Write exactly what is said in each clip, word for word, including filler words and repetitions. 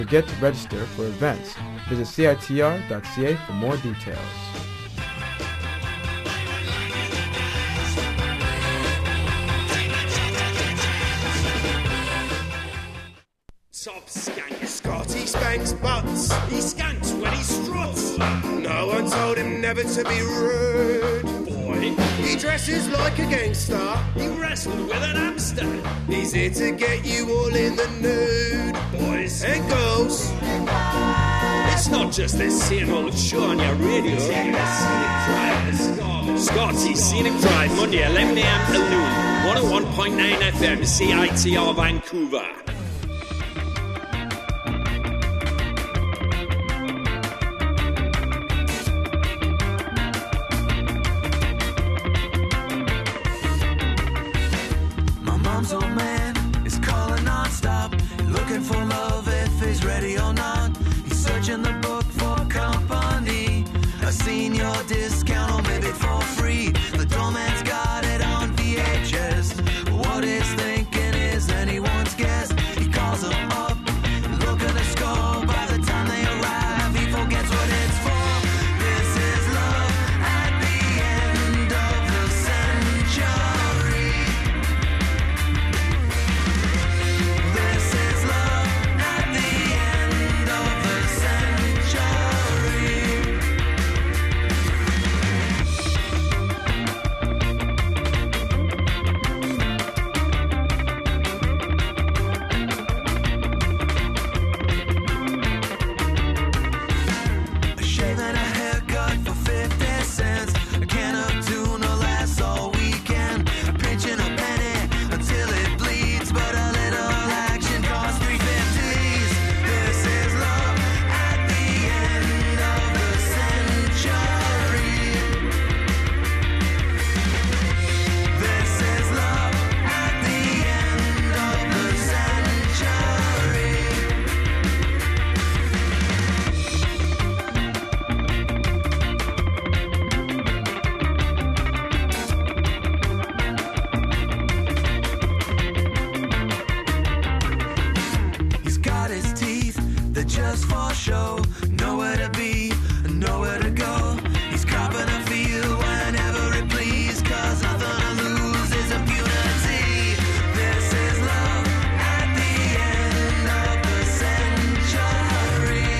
forget to register for events. Visit C I T R dot C A for more details. Top skank. Scotty spanks butts. He skanks when he struts. No one told him never to be rude. Boy, he dresses like a gangster. He wrestled with an hamster. He's here to get you all in the nude. Boys and girls. It's not just this same old show on your radio. It's Scenic Drive. Scotty Scenic Drive, Monday, eleven a.m. till noon. one oh one point nine F M, C I T R Vancouver. Old man is calling non-stop, looking for love if he's ready or not. He's searching the book for company, a senior discount or maybe for free. The doorman's got it on V H S. What he's thinking is anyone's guess. He calls them up, look at the score. By the time they arrive, he forgets what it's for. This is love at the end of the century. Just for show, nowhere to be, nowhere to go. He's copping a feel whenever it please, cause nothing to lose is impunity. This is love at the end of the century.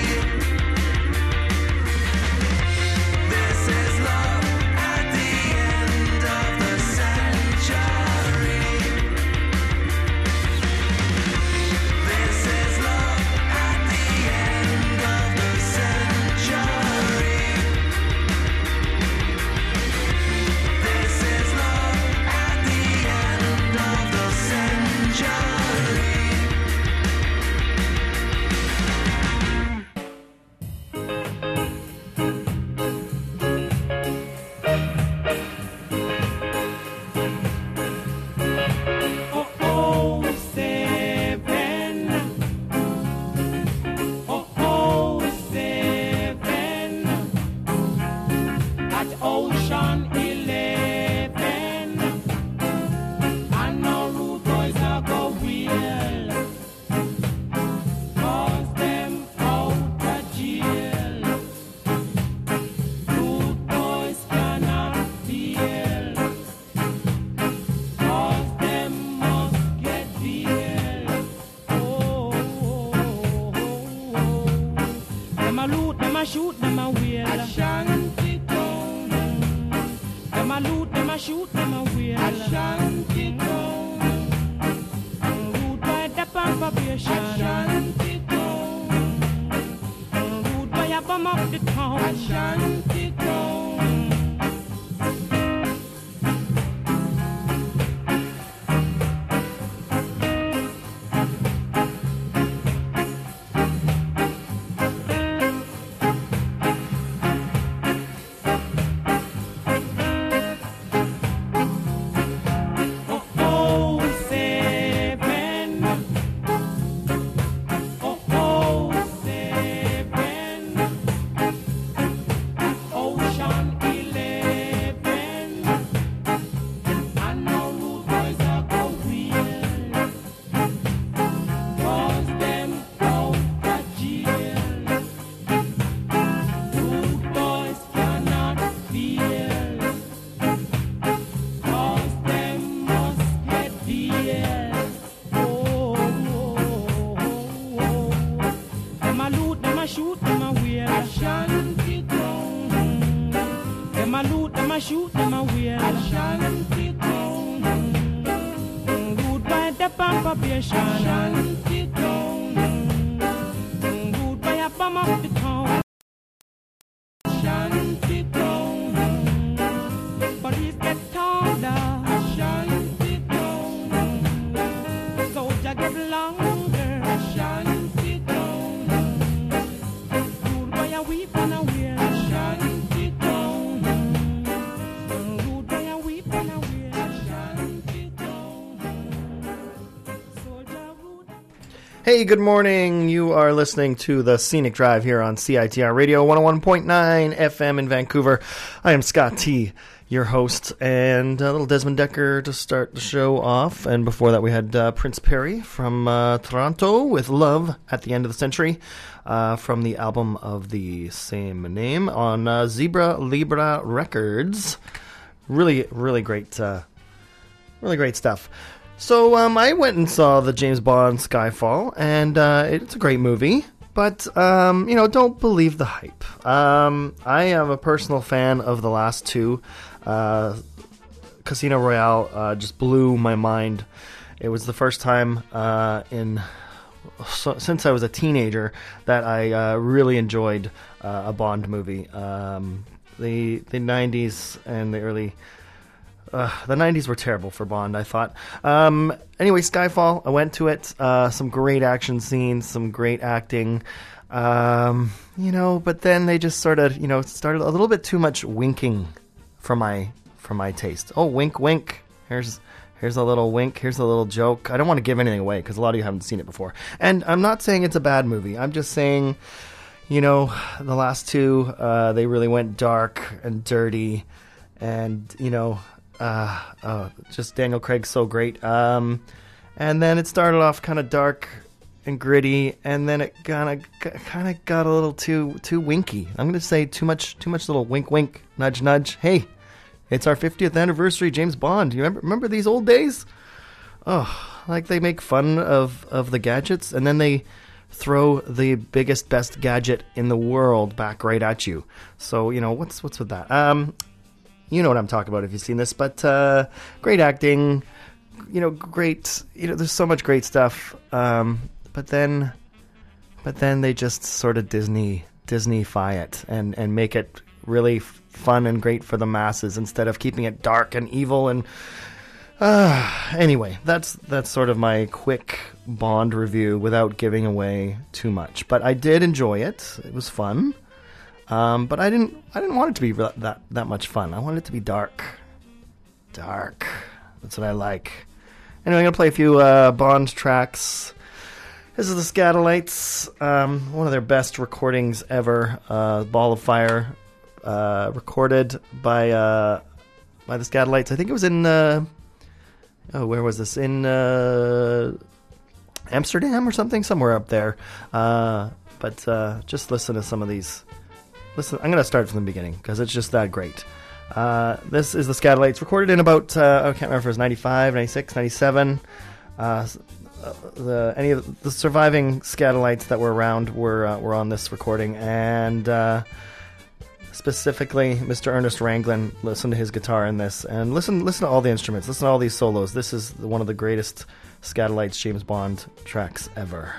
This is love at the end of the century. This is love at the end of the century. This is love at the end of the century. Oh, oh, seven. Oh, oh, seven. At Ocean eleven. And no rude boys a go wheel. Cause them out of jail. Rude boys cannot feel. Cause them must get bail. Oh, them a loot, them a shoot, them a wheel. Ashanti town. Them a loot, them a shoot, them a wheel. Ashanti town. Rude boy dep on probation. Ashanti town. Rude boy a bum up the town. Ashanti town. Oh, oh, seven. Oh, oh, seven. a shoot, them a wear a shanty town. Them a loot, them a shoot, them a wear a shanty town. Rude by the probation, shanty town. Rude by a bomb of the town. Shanty town. Police get taller. Shanty town. Soldier get longer. Shanty town. Rude by a weep and a wear. Shanty town. Rude by a weep and a wear. Shanty town. Soldier rude. Hey, good morning. You are listening to the Scenic Drive here on C I T R Radio one oh one point nine F M in Vancouver. I am Scott T, your host, and a little Desmond Decker to start the show off. And before that, we had uh, Prince Perry from uh, Toronto with Love at the End of the Century uh, from the album of the same name on uh, Zebra Libra Records. Really, really great, uh, really great stuff. So um, I went and saw the James Bond Skyfall, and uh, it's a great movie, but, um, you know, don't believe the hype. Um, I am a personal fan of the last two. Uh, Casino Royale uh, just blew my mind. It was the first time uh, in so, since I was a teenager that I uh, really enjoyed uh, a Bond movie. Um, the, the nineties and the early... Uh, the nineties were terrible for Bond, I thought. Um, anyway, Skyfall, I went to it. Uh, some great action scenes, some great acting. Um, you know, but then they just sort of, you know, started a little bit too much winking for my for my taste. Oh, wink, wink. Here's here's a little wink. Here's a little joke. I don't want to give anything away because a lot of you haven't seen it before. And I'm not saying it's a bad movie. I'm just saying, you know, the last two, uh, they really went dark and dirty, and you know. Uh, oh, just Daniel Craig's so great. Um, and then it started off kind of dark and gritty, and then it kind of kind of got a little too too winky. I'm going to say too much too much little wink wink, nudge nudge. Hey, it's our fiftieth anniversary, James Bond. You remember remember these old days? Oh, like they make fun of of the gadgets, and then they throw the biggest best gadget in the world back right at you. So you know what's what's with that? Um. You know what I'm talking about if you've seen this, but uh, great acting, you know, great, you know, there's so much great stuff. Um, but then, but then they just sort of Disney, Disney-fy it and, and make it really f- fun and great for the masses instead of keeping it dark and evil. And uh, anyway, that's that's sort of my quick Bond review without giving away too much. But I did enjoy it. It was fun. Um, but I didn't. I didn't want it to be that that much fun. I wanted it to be dark, dark. That's what I like. Anyway, I'm gonna play a few uh, Bond tracks. This is the Skatalites, um, one of their best recordings ever. Uh, Ball of Fire, uh, recorded by uh, by the Skatalites. I think it was in. Uh, oh, where was this? In uh, Amsterdam or something, somewhere up there. Uh, but uh, just listen to some of these. Listen, I'm going to start from the beginning because it's just that great. Uh, this is the Skatalites, recorded in about, uh, I can't remember if it was ninety-five, ninety-six, ninety-seven. Uh, the, any of the surviving Skatalites that were around were uh, were on this recording. And uh, specifically, Mister Ernest Ranglin, listen to his guitar in this. And listen listen to all the instruments. Listen to all these solos. This is one of the greatest Skatalites James Bond tracks ever.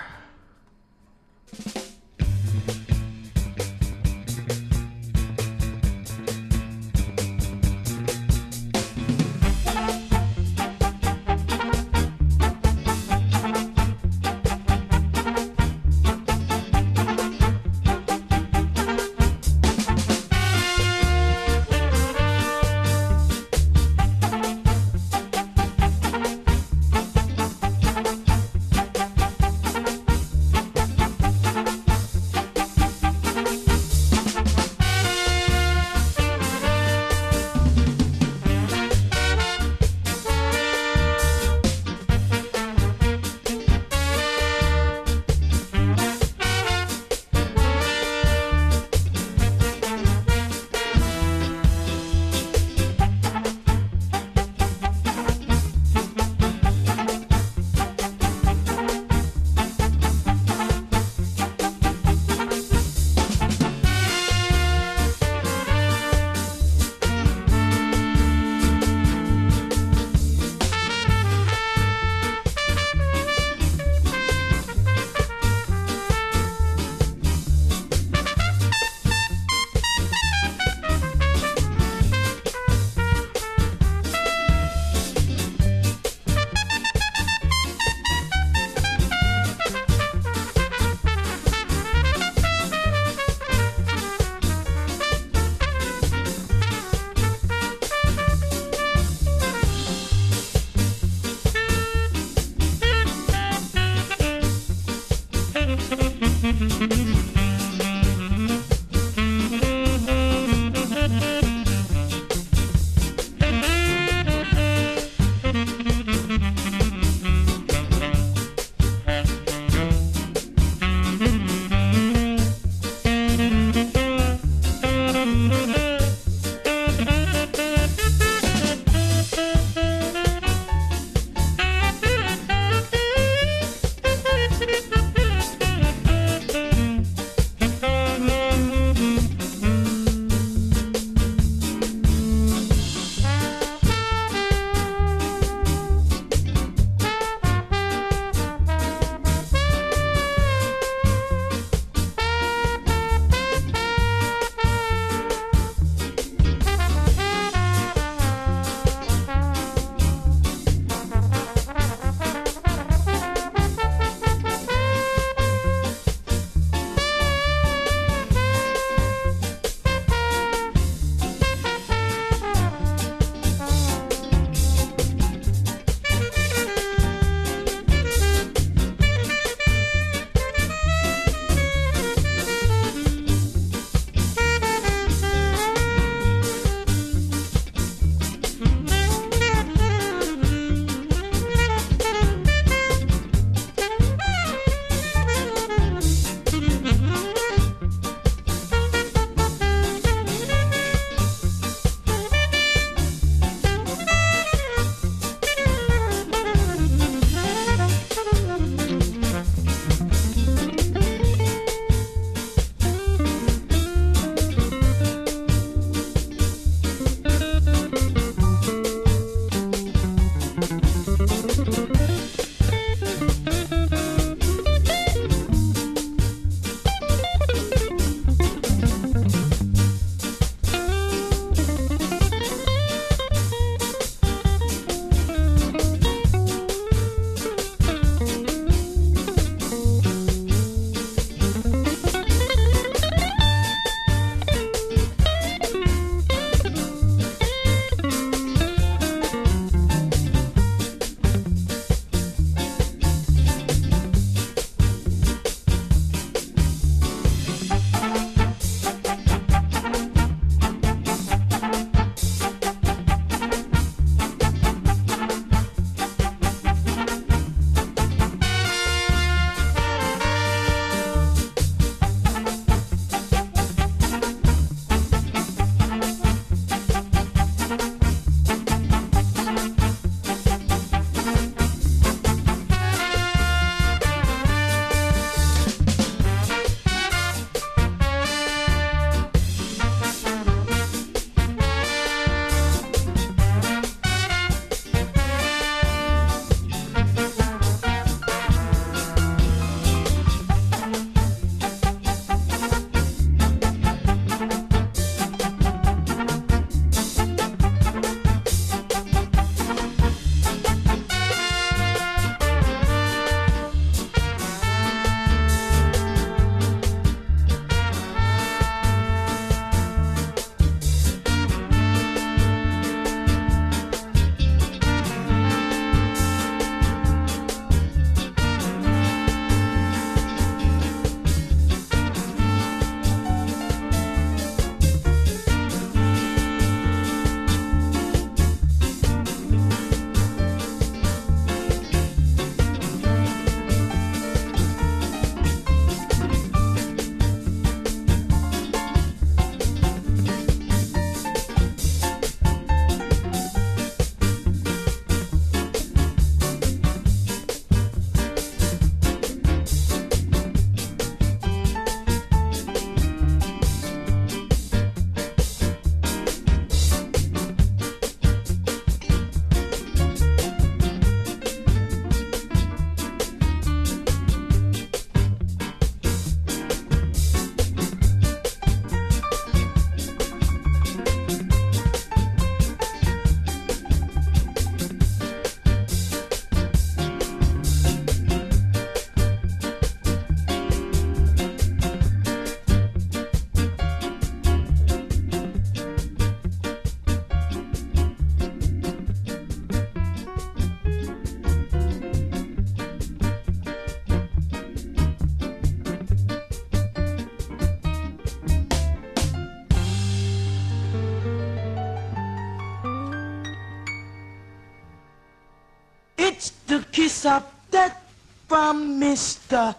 kiss of death from Mister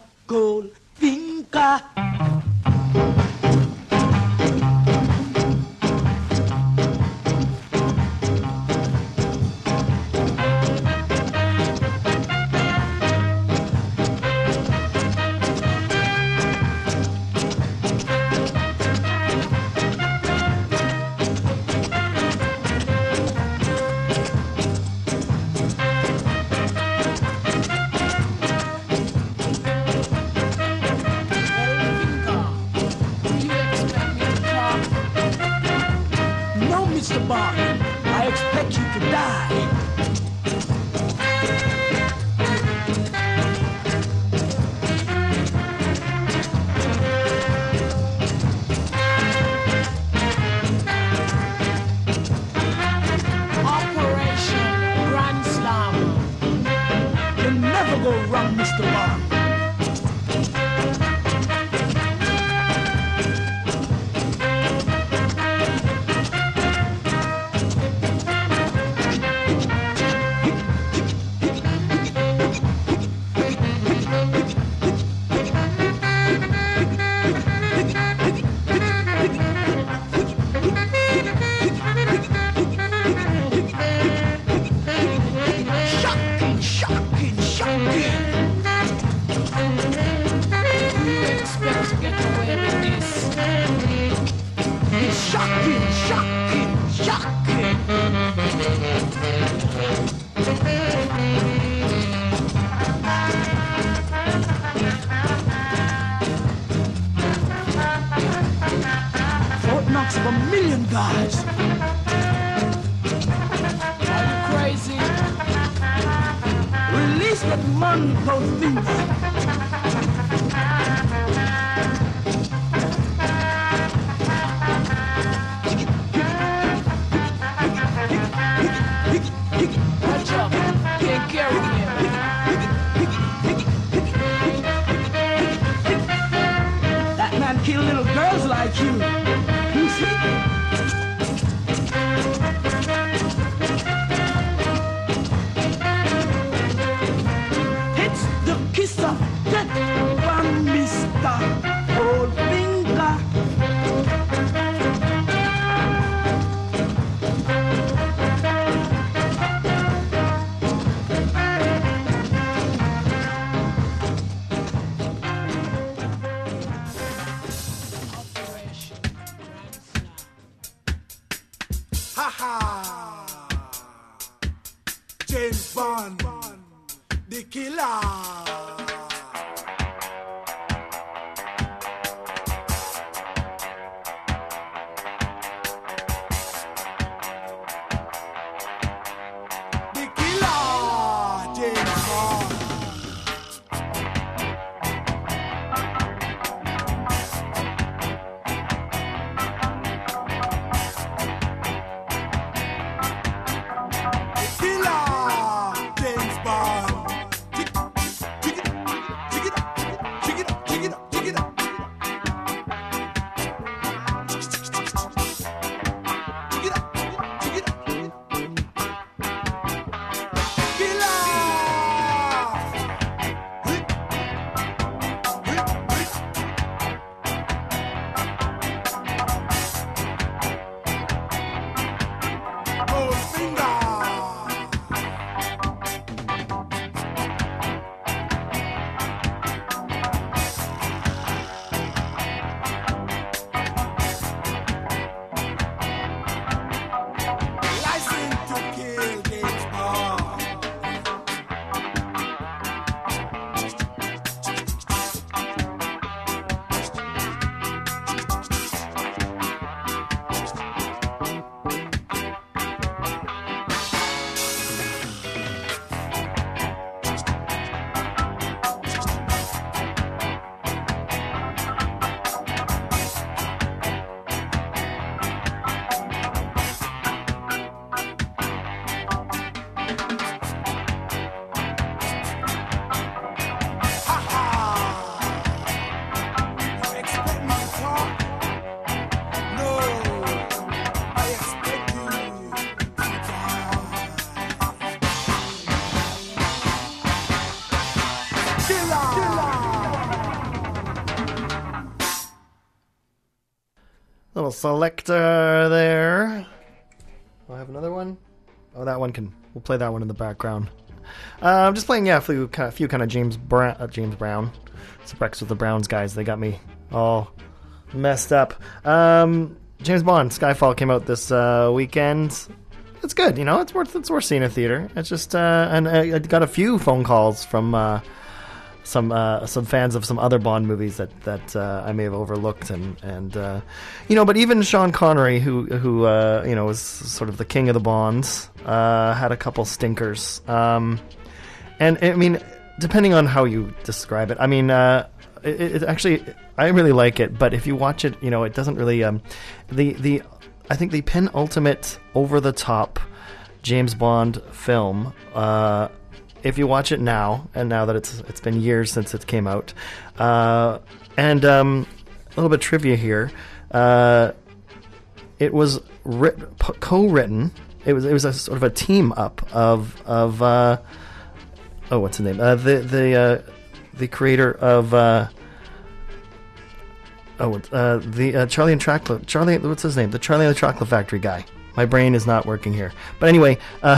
Goldfinger. James Bond. Little selector there. I have another one. Oh, that one can. We'll play that one in the background. Uh, I'm just playing, yeah, a few, a few kind of James Brown. Uh, James Brown. It's the Breakfast with the Browns guys. They got me all messed up. Um, James Bond, Skyfall came out this uh, weekend. It's good, you know. It's worth it's worth seeing in a theater. It's just, uh, and I, I got a few phone calls from uh, some uh, some fans of some other Bond movies that that uh, I may have overlooked, and and uh, you know, but even Sean Connery, who who uh, you know was sort of the king of the Bonds, uh, had a couple stinkers. Um, and I mean, depending on how you describe it, I mean, uh, it, it actually I really like it, but if you watch it, you know, it doesn't really um, the the. I think the penultimate over-the-top James Bond film, uh, if you watch it now, and now that it's it's been years since it came out, uh, and um, a little bit of trivia here, uh, it was writ- co-written, it was it was a sort of a team-up of, of uh, oh, what's his name? Uh, the, the, uh, the creator of... Uh, Oh, uh, the uh, Charlie and Chocolate. Charlie, what's his name? The Charlie and the Chocolate Factory guy. My brain is not working here. But anyway, uh,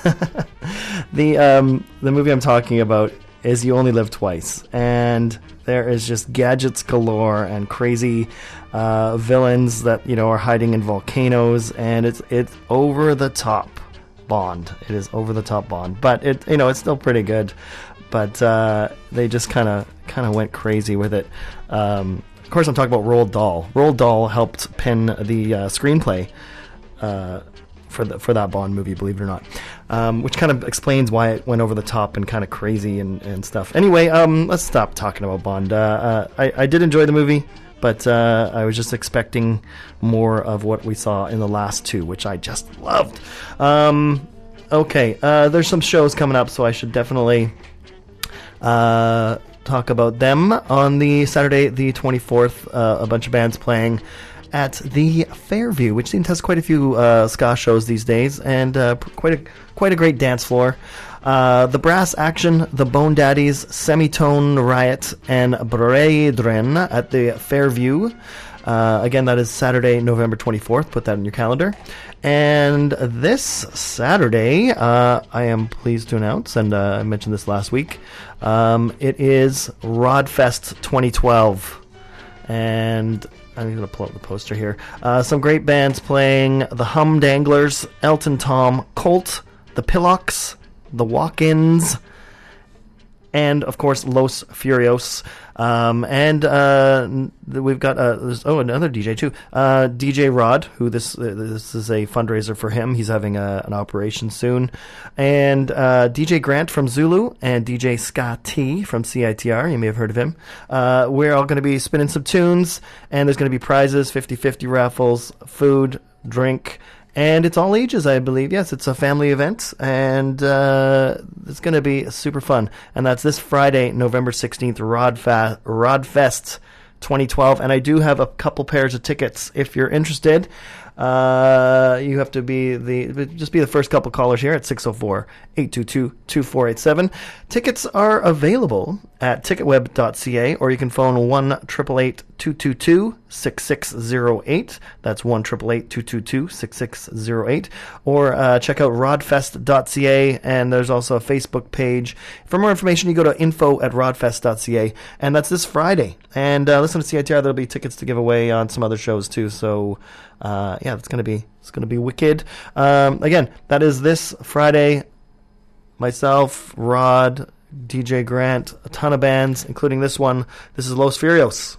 the um, the movie I'm talking about is You Only Live Twice, and there is just gadgets galore and crazy uh, villains that you know are hiding in volcanoes, and it's it's over the top Bond. It is over the top Bond, but it you know it's still pretty good. But uh, they just kind of kind of went crazy with it. Um, Of course, I'm talking about Roald Dahl. Roald Dahl helped pen the uh, screenplay uh, for the, for that Bond movie, believe it or not, um, which kind of explains why it went over the top and kind of crazy and, and stuff. Anyway, um, let's stop talking about Bond. Uh, uh, I, I did enjoy the movie, but uh, I was just expecting more of what we saw in the last two, which I just loved. Um, okay, uh, there's some shows coming up, so I should definitely... Uh, talk about them. On the Saturday the twenty-fourth, uh, a bunch of bands playing at the Fairview, which seems has quite a few uh, ska shows these days, and uh, quite a quite a great dance floor. Uh, the Brass Action, the Bone Daddies, Semitone Riot, and Bredren at the Fairview. Uh, again, that is Saturday, November twenty-fourth. Put that in your calendar. And this Saturday, uh, I am pleased to announce, and uh, I mentioned this last week, um, it is Rodfest twenty twelve. And I'm going to pull up the poster here. Uh, some great bands playing: the Humdanglers, Elton Tom, Colt, the Pillocks, the Walk-Ins, and of course Los Furios. Um, and uh, we've got uh, there's, oh another D J too, uh, D J Rod, who this uh, this is a fundraiser for him. He's having a, an operation soon, and uh, D J Grant from Zulu and D J Ska T from C I T R. You may have heard of him. Uh, we're all going to be spinning some tunes, and there's going to be prizes, fifty-fifty raffles, food, drink. And it's all ages, I believe. Yes, it's a family event, and uh, it's going to be super fun. And that's this Friday, November sixteenth, Rodfa- Rodfest twenty twelve. And I do have a couple pairs of tickets if you're interested. Uh, you have to be the just be the first couple callers here at six oh four, eight two two, two four eight seven. Tickets are available at ticketweb dot c a, or you can phone one eight eight eight, two two two, six six zero eight. That's one eight eight eight, two two two, six six zero eight. Or uh, check out rodfest dot c a, and there's also a Facebook page. For more information, you go to info at rodfest dot c a, and that's this Friday. And uh, listen to C I T R, there'll be tickets to give away on some other shows too, so... Uh, yeah, it's gonna be it's gonna be wicked. Um, again, that is this Friday. Myself, Rod, D J Grant, a ton of bands, including this one. This is Los Furios.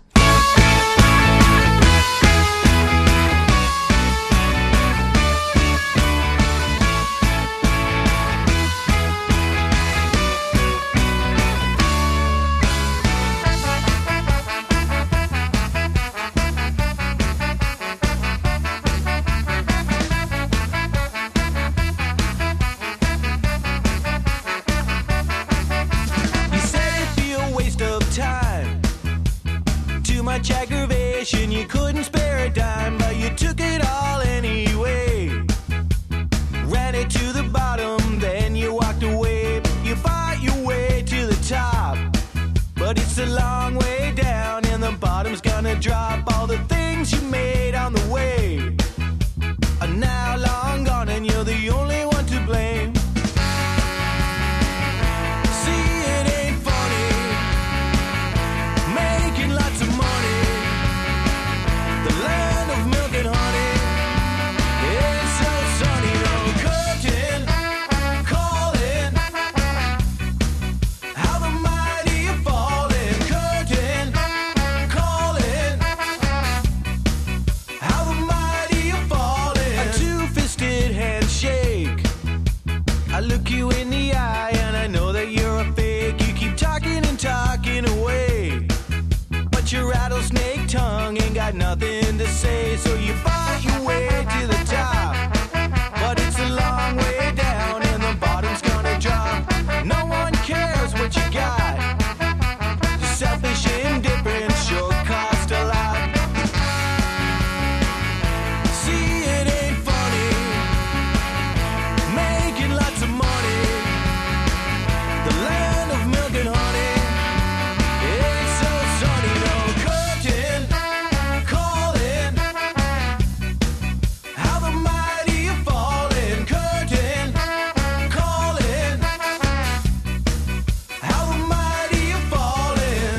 You couldn't spare a dime, but you took it all anyway. Ran it to the bottom, then you walked away. You fought your way to the top, but it's a long way down, and the bottom's gonna drop. All the things you made on the young, ain't got nothing to say, so you fight your way to the top. But it's a long way down and the bottom's gonna drop. No one cares what you got. Your selfish indifference sure cost a lot. See, it ain't funny making lots of money. The land of milk and honey, it ain't so sunny. No curtain calling, how the mighty are falling. Curtain calling, how the mighty are falling.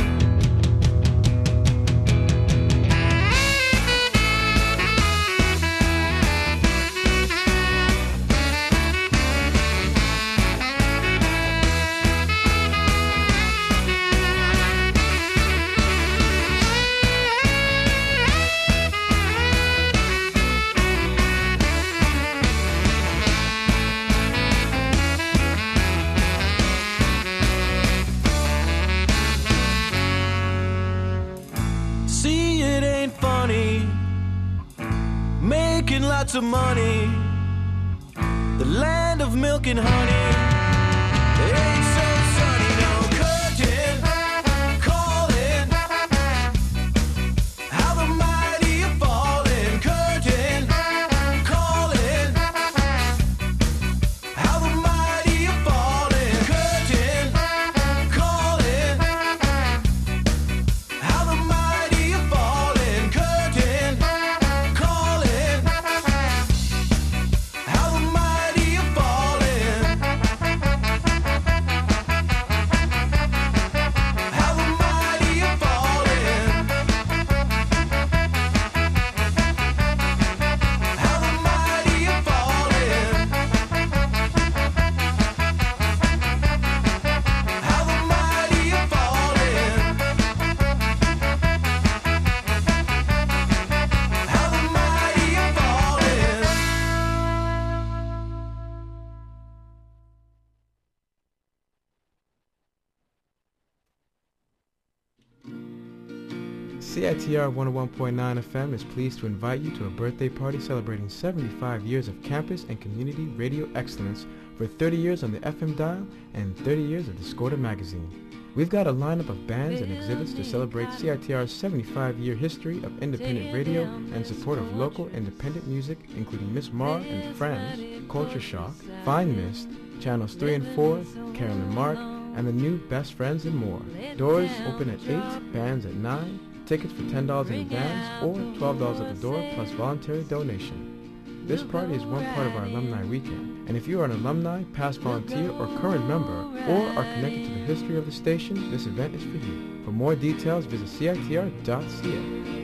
See, it ain't funny making lots of money. The land of milk and honey, it ain't so sunny. No curtain calling, how the mighty are falling. Curtain calling, how the mighty are falling. Curtain calling, how the mighty are falling. Curtain calling, how the mighty are falling. How the mighty are falling. How the mighty are falling. How the mighty are falling. How the mighty are falling. C I T R one oh one point nine F M is pleased to invite you to a birthday party celebrating seventy-five years of campus and community radio excellence for thirty years on the F M dial and thirty years of Discorder magazine. We've got a lineup of bands and exhibits to celebrate C I T R's seventy-five year history of independent radio and support of local independent music, including Miss Marr and Friends, Culture Shock, Fine Mist, Channels three and four, Carolyn Mark, and the new Best Friends and more. Doors open at eight, bands at nine, tickets for ten dollars in advance or twelve dollars at the door plus voluntary donation. This party is one part of our alumni weekend, and if you are an alumni, past volunteer, or current member, or are connected to the history of the station, this event is for you. For more details, visit C I T R dot C A.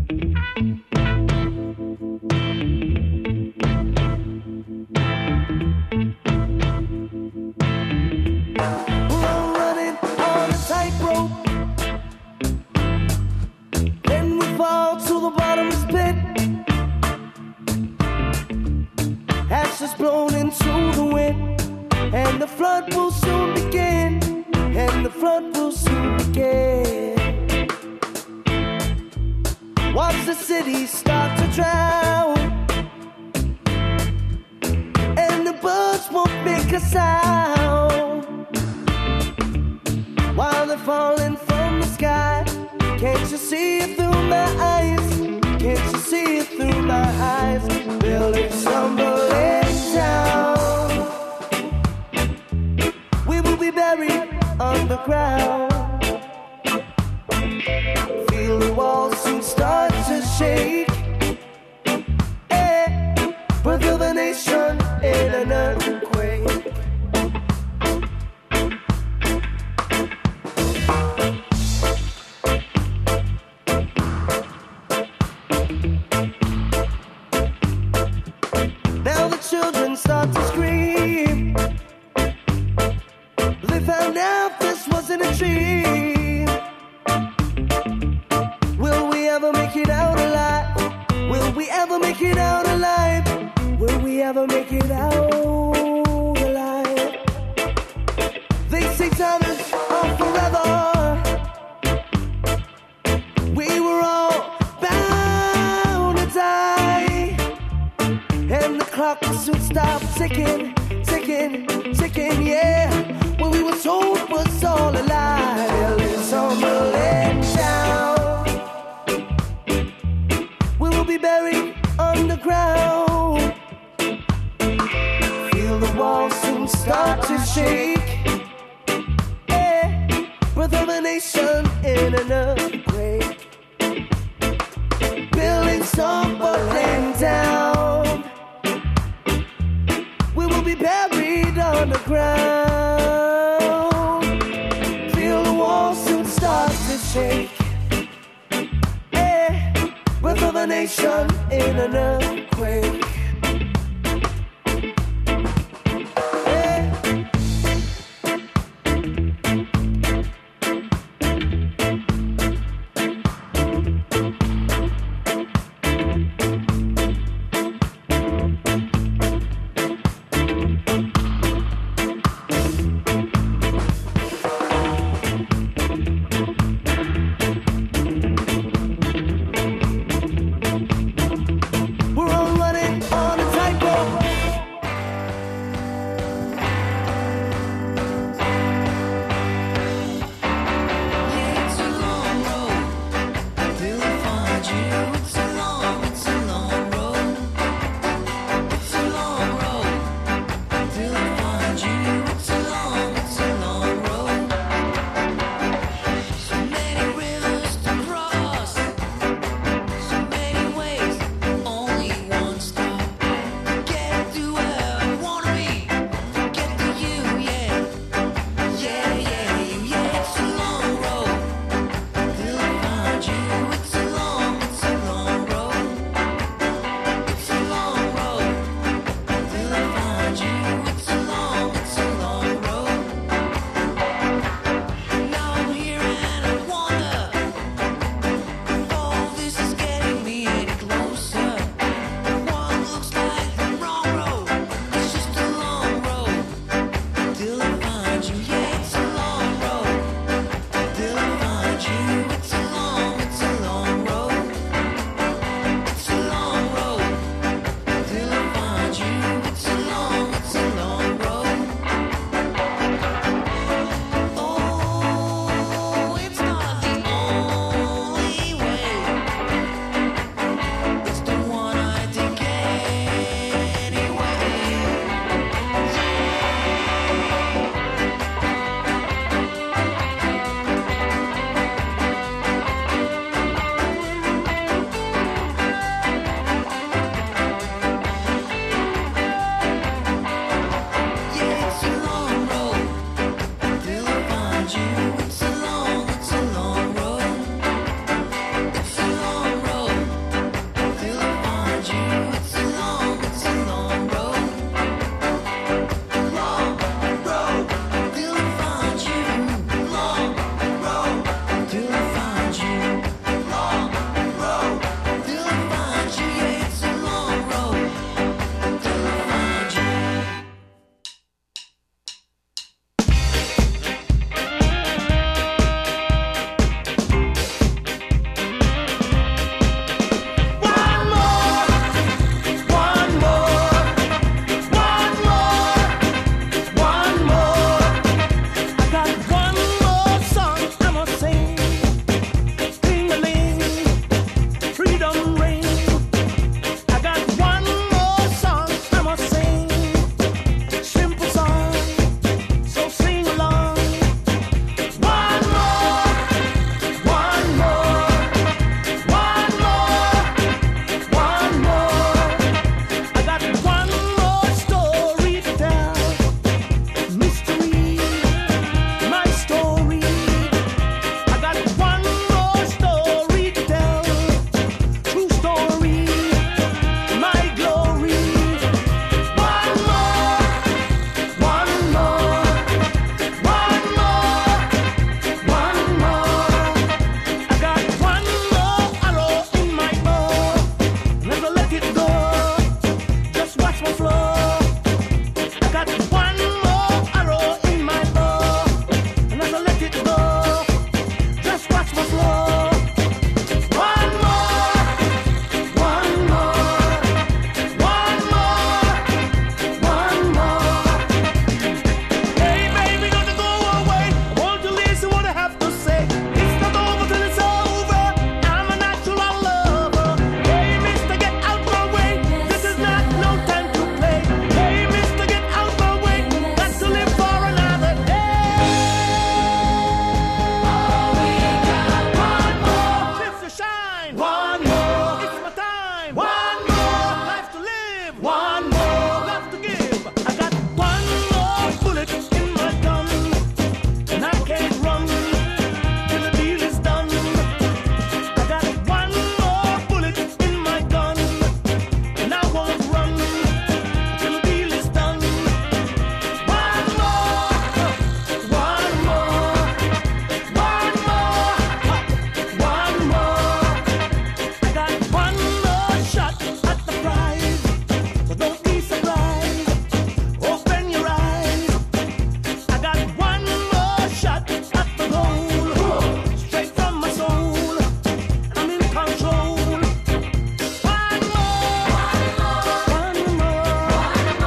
We're all running one more. It's my time. One more life to live. One more love to give. I got one more bullet in my gun, and I can't run till the deal is done. I got one more bullet in my gun, and I won't run till the deal is done. One more, one more, one more, one more. I got one more shot at the prize, so don't be surprised. Open your eyes. I got one more shot at the goal, straight from my soul. I'm in control. One more, one more, one more, one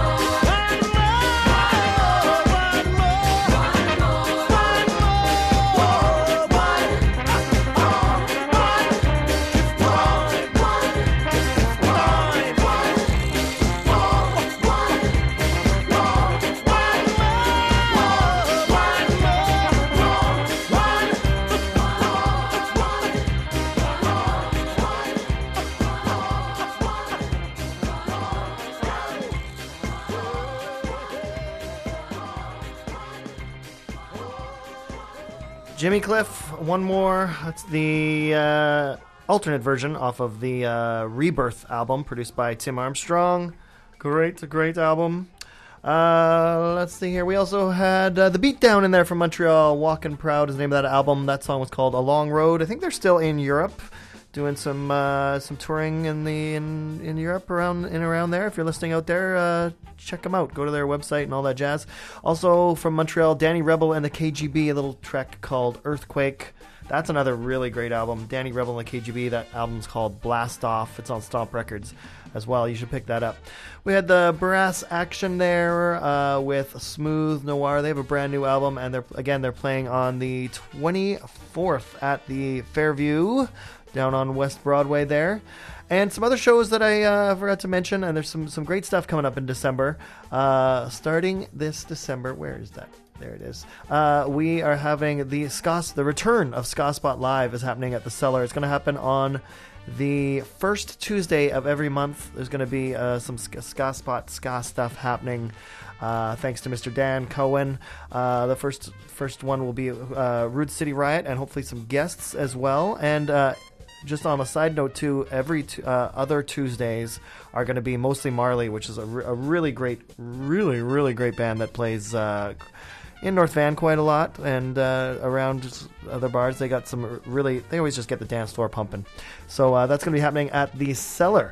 Jimmy Cliff, one more. That's the uh, alternate version off of the uh, Rebirth album produced by Tim Armstrong. Great, great album. Uh, let's see here. We also had uh, The Beatdown in there from Montreal. Walkin' Proud is the name of that album. That song was called A Long Road. I think they're still in Europe, doing some uh, some touring in the in, in Europe around in around there. If you're listening out there, uh, check them out. Go to their website and all that jazz. Also from Montreal, Danny Rebel and the K G B, a little track called Earthquake. That's another really great album. Danny Rebel and the K G B. That album's called Blast Off. It's on Stomp Records as well. You should pick that up. We had the Brass Action there uh, with Smooth Noir. They have a brand new album, and they're again they're playing on the twenty-fourth at the Fairview down on West Broadway there. And some other shows that I uh, forgot to mention, and there's some, some great stuff coming up in December. Uh, starting this December, where is that? There it is. Uh, we are having the ska, the return of Ska Spot Live is happening at the Cellar. It's going to happen on the first Tuesday of every month. There's going to be uh, some ska, ska Spot ska stuff happening. Uh, thanks to Mister Dan Cohen. Uh, the first first one will be uh, Rude City Riot, and hopefully some guests as well. And uh, just on a side note, too, every t- uh, other Tuesdays are going to be Mostly Marley, which is a, re- a really great, really, really great band that plays uh, in North Van quite a lot, and uh, around just other bars. They got some really, they always just get the dance floor pumping. So uh, that's going to be happening at the Cellar.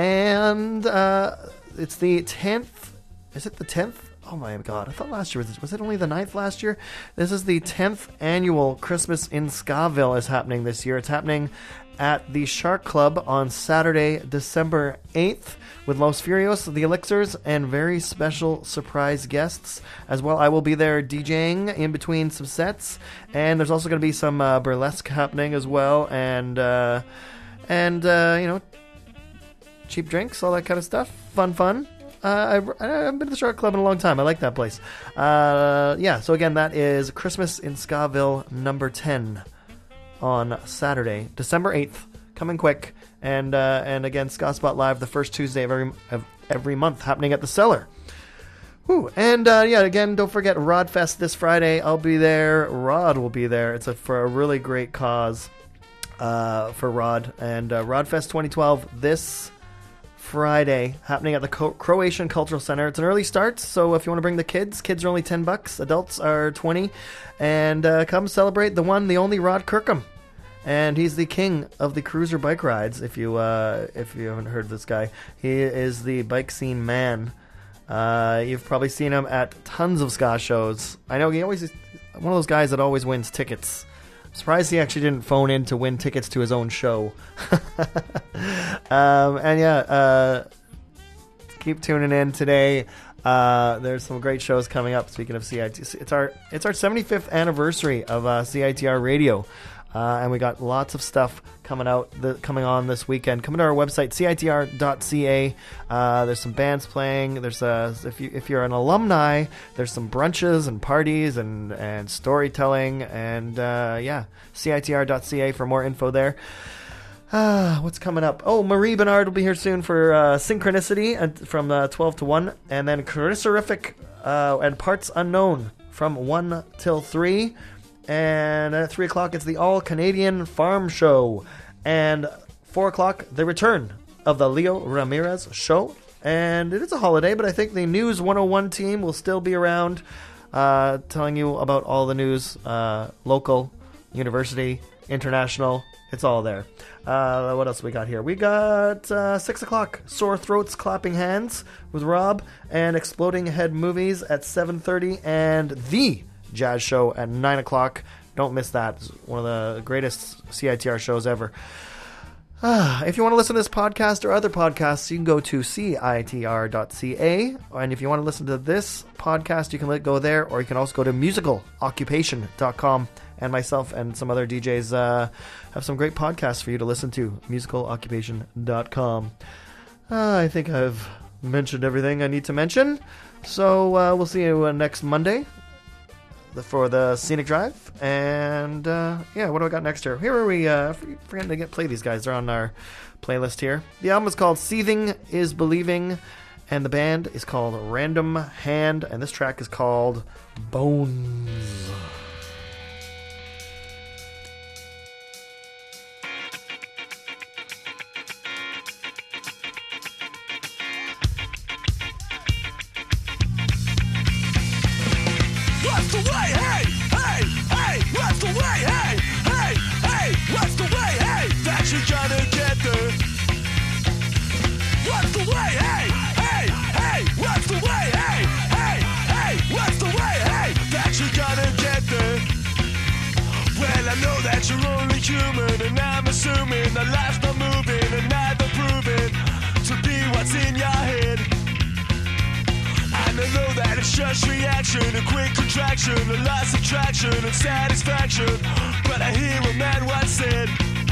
And uh, it's the tenth, is it the tenth? Oh my God, I thought last year, was it, was it only the ninth last year? This is the tenth annual Christmas in Skaville is happening this year. It's happening at the Shark Club on Saturday, December eighth, with Los Furios, the Elixirs, and very special surprise guests as well. I will be there DJing in between some sets, and there's also going to be some uh, burlesque happening as well, and uh, and uh, you know, cheap drinks, all that kind of stuff. Fun, fun. Uh, I, I haven't been to the Shark Club in a long time. I like that place. Uh, yeah, so again, that is Christmas in Skaville number ten on Saturday, December eighth. Coming quick. And uh, and again, Ska Spot Live the first Tuesday of every, of every month, happening at the Cellar. Whew. And uh, yeah, again, don't forget Rodfest this Friday. I'll be there. Rod will be there. It's a, for a really great cause uh, for Rod. And uh, Rodfest twenty twelve this Friday, happening at the Co- Croatian Cultural Center. It's an early start, so if you want to bring the kids, kids are only ten bucks, adults are twenty, and uh, come celebrate the one, the only Rod Kirkham. And he's the king of the cruiser bike rides. If you uh, if you haven't heard this guy, he is the bike scene man. Uh, you've probably seen him at tons of ska shows. I know he always is one of those guys that always wins tickets. I'm surprised he actually didn't phone in to win tickets to his own show. um, and yeah, uh, keep tuning in today. Uh, there's some great shows coming up. Speaking of C I T, it's our it's our seventy-fifth anniversary of uh, C I T R Radio. Uh, and we got lots of stuff coming out, the, coming on this weekend. Come to our website, C I T R dot C A. Uh, there's some bands playing. There's uh, if you if you're an alumni, there's some brunches and parties and and storytelling, and uh, yeah, C I T R dot C A for more info there. Ah, what's coming up? Oh, Marie Bernard will be here soon for uh, Synchronicity at, from uh, twelve to one. And then Carisserific uh, and Parts Unknown from one till three. And at three o'clock, it's the All-Canadian Farm Show. And four o'clock, the return of the Leo Ramirez Show. And it is a holiday, but I think the News one oh one team will still be around uh, telling you about all the news, uh, local, university, international. It's all there. Uh, what else we got here? We got uh, six o'clock, Sore Throats, Clapping Hands with Rob, and Exploding Head Movies at seven thirty, and The Jazz Show at nine o'clock. Don't miss that. It's one of the greatest C I T R shows ever. Uh, if you want to listen to this podcast or other podcasts, you can go to C I T R dot C A. And if you want to listen to this podcast, you can let go there, or you can also go to musical occupation dot com. And myself and some other D Js uh, have some great podcasts for you to listen to. musical occupation dot com. Uh, I think I've mentioned everything I need to mention. So uh, we'll see you uh, next Monday for the Scenic Drive. And uh, yeah, what do I got next here? Here are we uh, forgetting to get play these guys. They're on our playlist here. The album is called Seething is Believing, and the band is called Random Hand, and this track is called Bones. What's the way? Hey, hey, hey, what's the way? Hey, hey, hey, what's the way? Hey, that you're gonna get there. What's the way? Hey, hey, hey, what's the way? Hey, hey, hey, what's the way? Hey, that you're gonna get there. Well, I know that you're only human, and I'm assuming that life's not moving and neither proven to be what's in your head. And I know that it's just reaction, a quick contraction, a loss of traction and satisfaction. But I hear a man once said,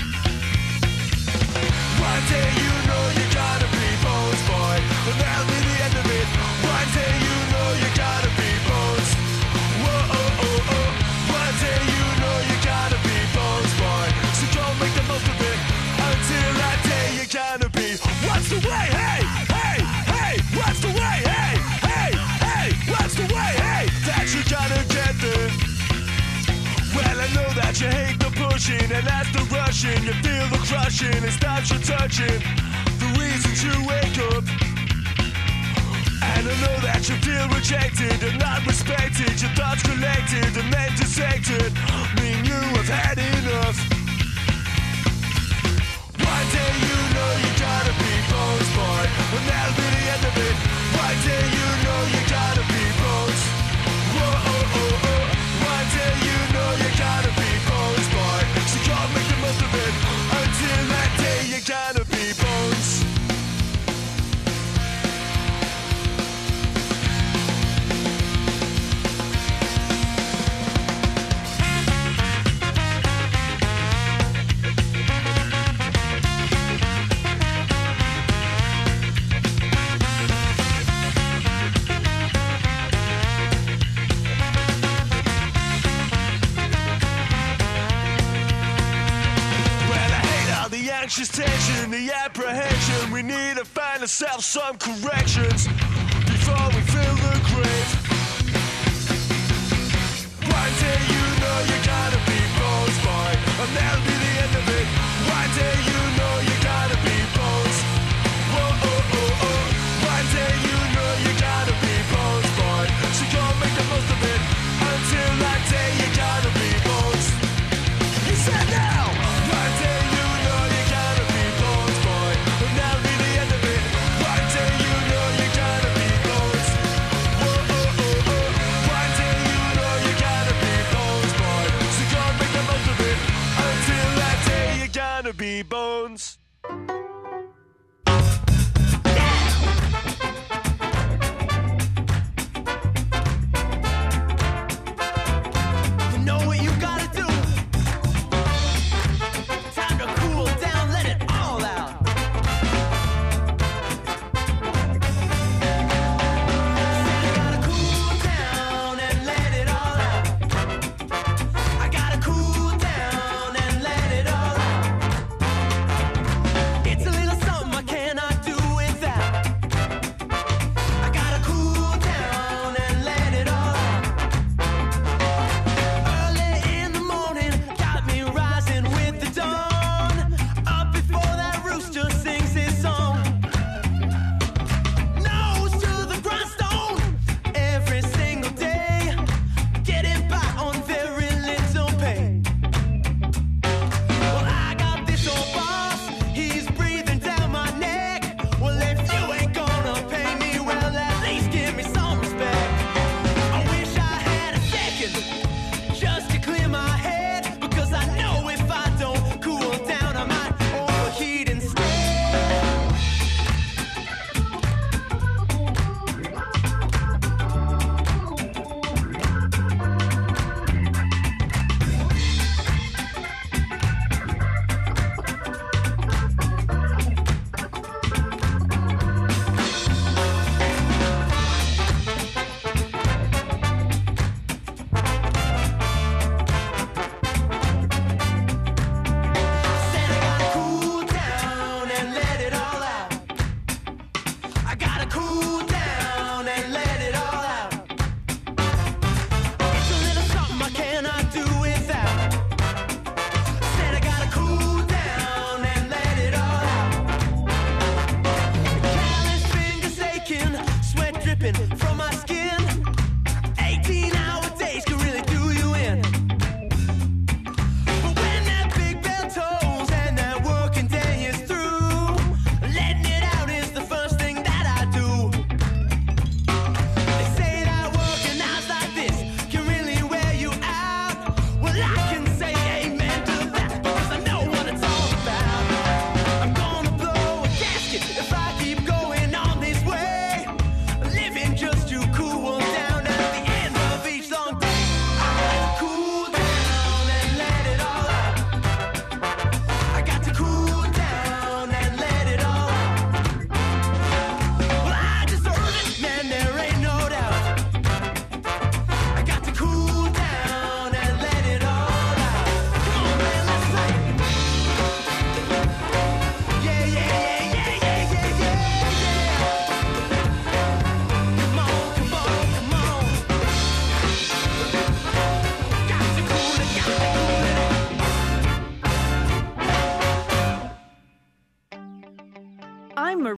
one day you know you gotta be Bones Boy, and that'll be the end of it. One day you know you gotta be Bones. Whoa, oh, oh, oh. One day you know you gotta be Bones Boy, so don't make the most of it. Until that day you're gonna be. What's the way? Hey, hey, hey, what's the way? Hey, hey, hey, what's the way? Hey, that you gotta get there. Well, I know that you hate the pushing, and that's the rushing. You feel the crushing, and stops you touching the reasons you wake up. And I know that you feel rejected and not respected. Your thoughts collected and then dissected, mean you have had enough. One day you know you gotta be Bones Boy, and that'll be the end of it. One day you know you gotta be Bones. Whoa, oh, oh, oh. One day you know you gotta be Bones Boy, so God make the most of it. Until that day you gotta be Bones. Anxious tension, the apprehension. We need to find ourselves some corrections before we fill the grave. One day you know you gotta be Bones Boy, and that'll be the end of it. One day you know you gotta be Bones. Whoa, oh, oh, oh. One day you know you gotta be Bones Boy, so go make the most of it. Until that day you gotta be Bones. You said now. One day you know you gotta be Bones Boy, and that'll be the end of it. One day you know you gotta be Bones. Whoa, oh, oh, oh. One day you know you gotta be Bones Boy, so go make the most of it. Until that day you gotta be Bones. I'm Maria.